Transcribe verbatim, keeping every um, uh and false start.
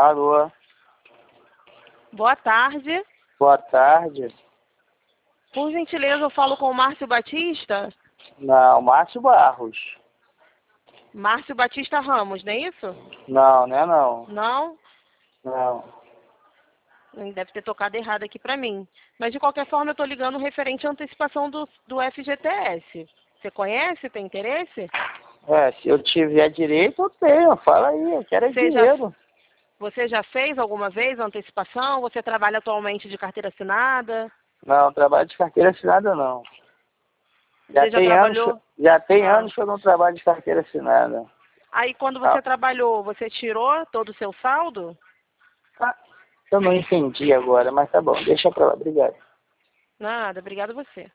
Alô, Boa tarde. boa tarde. Por gentileza, eu falo com o Márcio Batista? Não, Márcio Barros. Márcio Batista Ramos, não é isso? Não, né não. Não? Não. Deve ter tocado errado aqui pra mim. Mas, de qualquer forma, eu tô ligando referente à antecipação do, do F G T S. Você conhece? Tem interesse? É, se eu tiver direito, eu tenho. Fala aí, eu quero é Você já, dinheiro. você já fez alguma vez a antecipação? Você trabalha atualmente de carteira assinada? Não, trabalho de carteira assinada não. Já Você já tem anos, trabalhou? já tem Ah. anos que eu não trabalho de carteira assinada. Aí, quando Ah, você trabalhou, você tirou todo o seu saldo? ah, eu não entendi agora, mas tá bom, deixa pra lá, obrigado. Nada, obrigada a você.